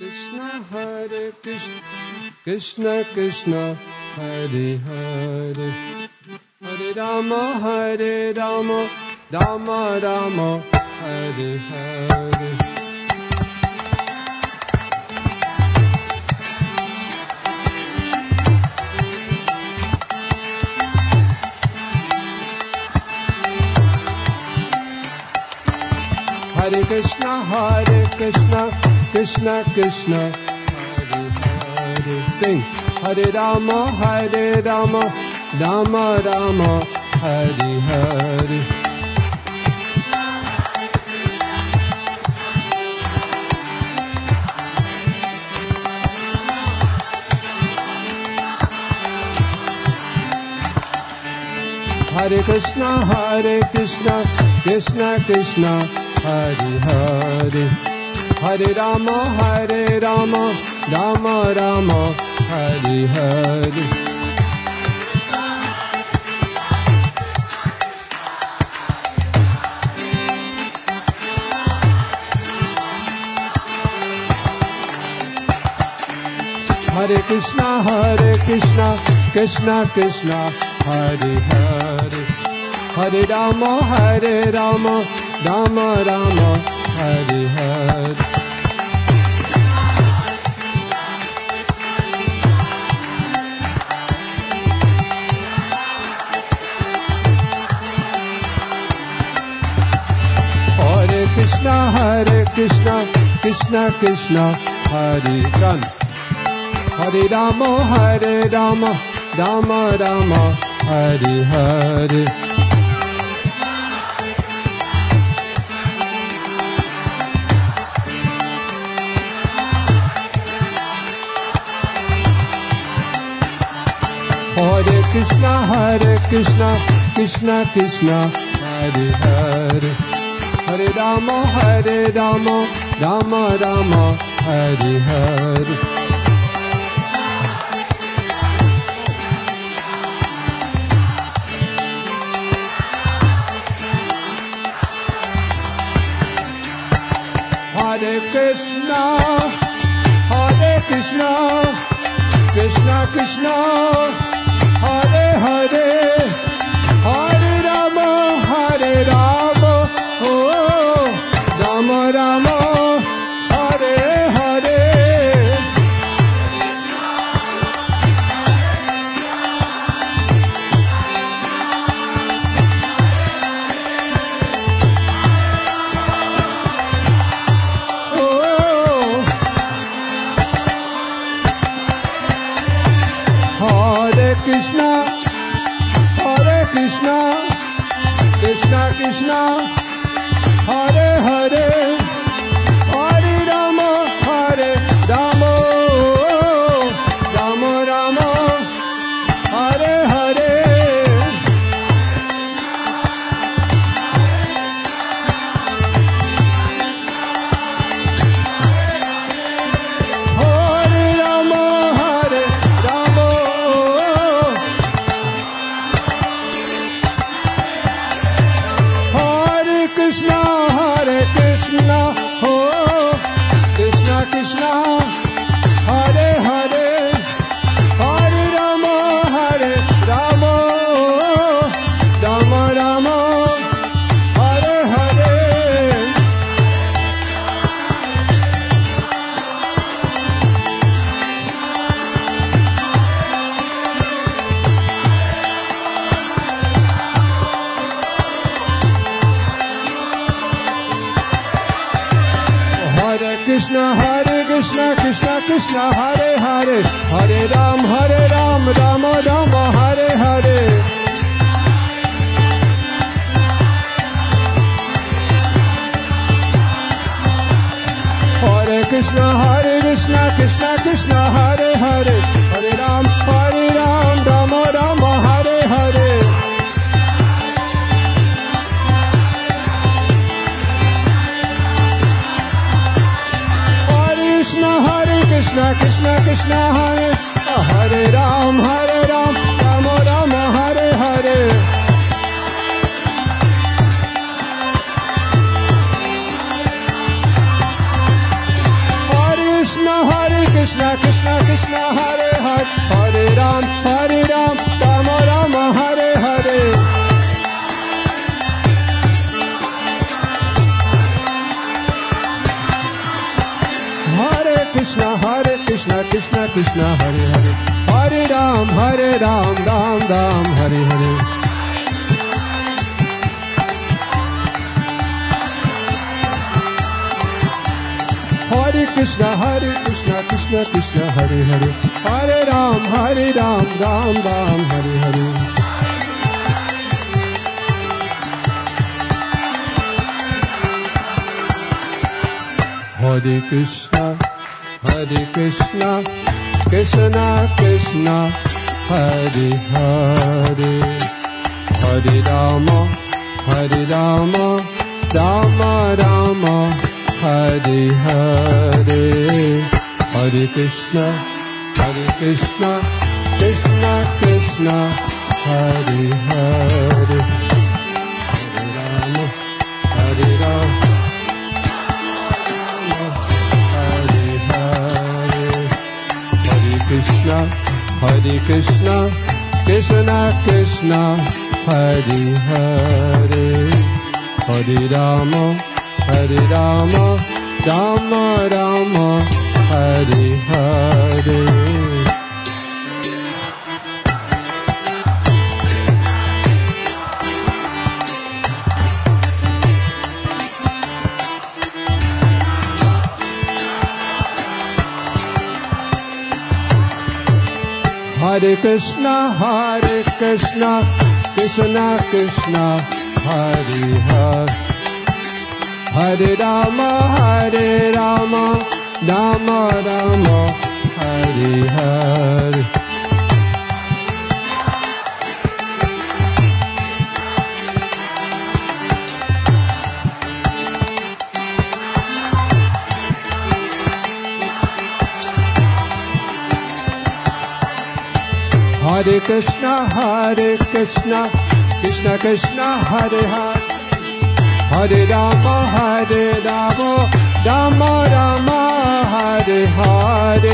Krishna Hare Krishna Krishna Krishna Hare Hare Hare Rama Rama Rama Hare Hare Hare Krishna Krishna Krishna Hare Hare Sing Hare Rama Rama Rama Hare Hare Hare Krishna Krishna Krishna Hare Hare Hare Rama Rama Rama Hare Hare Hare Krishna Krishna Krishna Hare Hare Hare Rama Rama Rama Hare Hare Hare Krishna Krishna Krishna Hare Rama Hare Rama Rama Rama Hare Hare Hare Krishna Krishna Krishna Hare Hare Hare Rama Rama Rama Hare Hare Hare Krishna Krishna Krishna Hare Hare Hare Rama Oh Rama Rama Hare Hare Krishna Krishna Krishna Hare Hare Hare Rama Rama Rama Hare Hare Hare Rama Rama Krishna oh Krishna Krishna Hare Hare Hare Rama Rama Rama Hare Hare Krishna Krishna Krishna Hare Hare Hare Ram Rama Rama Hare Hare Hare Krishna Krishna Krishna Hare Hare Hare Ram Rama Rama Hare Hare Krishna Krishna Hare Ram Rama Rama Hare Hare Hare Krishna Krishna, Krishna Krishna, Hare Hare, Hare Ram, Rama Rama, Hare Hare. Hare Krishna, Krishna Krishna, Hare Hare, Hare Ram, Ram Ram, Hare Hare. Hare Krishna, Krishna Krishna, Hare Hare, Hare Ram, Ram Ram, Hare Hare. Hare Krishna, Krishna Krishna, Hare Hare, Hare Rama, Rama Rama, Hare Hare. Hare Krishna, Krishna Krishna, Hare Hare, Hare Rama, Krishna, Krishna Krishna, Hare Hare, Hare Rama, Rama Rama, Hare Hare. Hare Krishna, Krishna Krishna, Hare Hare, Hare Rama, Rama Rama, Hare Hare. Hare Krishna, Krishna Krishna, Hare Hare, Hare Rama, Rama Rama, Hare Hare.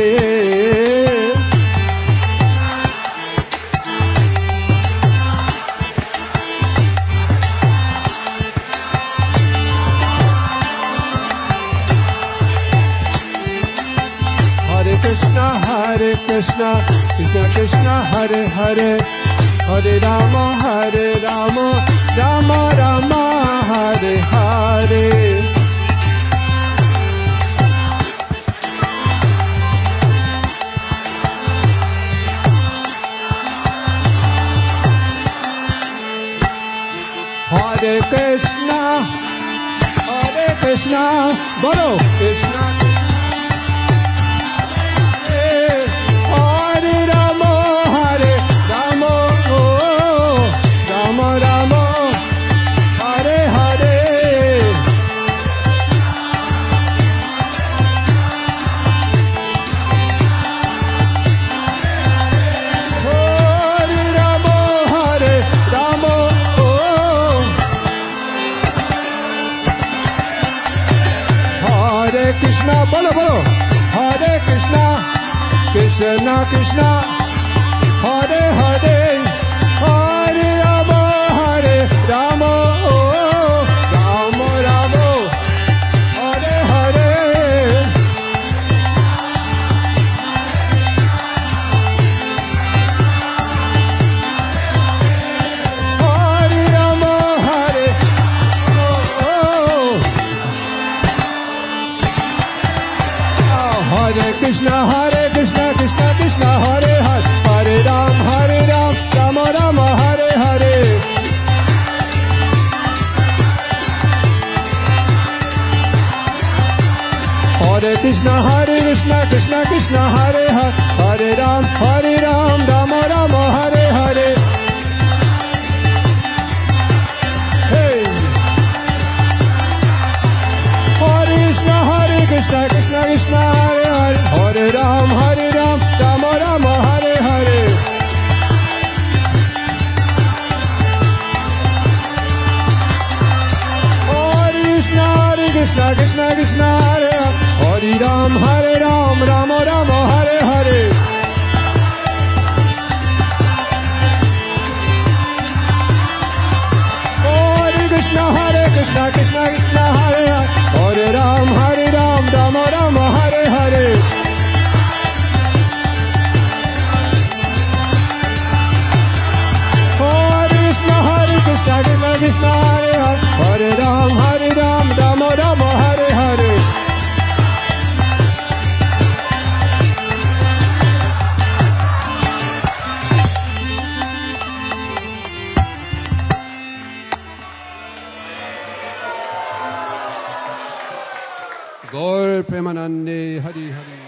Krishna, Krishna Krishna, Hare Hare, Hare Rama, Rama Rama, Hare Hare. Hare Krishna, Bolo Krishna. Hare Rama, Rama Rama, Hare Hare. Hare Rama, Rama, Hare Krishna, bolo bolo. Hare Krishna, Krishna Krishna, Hare Hare, Hare Rama, Rama Rama, Hare Hare. Hare Rama, Hare Krishna, Krishna Krishna, Hare Hare, Hare Ram, Rama Rama, Hare Hare. Hare Krishna, Krishna Krishna, Hare Hare, Hare Ram, Rama Rama, Hare Hare. Hey. Hare Krishna, Krishna Krishna, Hare Hare, Hare Ram, Rama Rama, Hare Hare. Hare Krishna, Krishna Krishna, Hare Hare, Hare Ram, Rama Rama. Krishna Krishna Hare Hare Hare Ram Rama Rama Hare Hare Krishna Krishna Hare Hare Hare Ram Rama Rama Hare Hare Gaur Premanande Hari Hari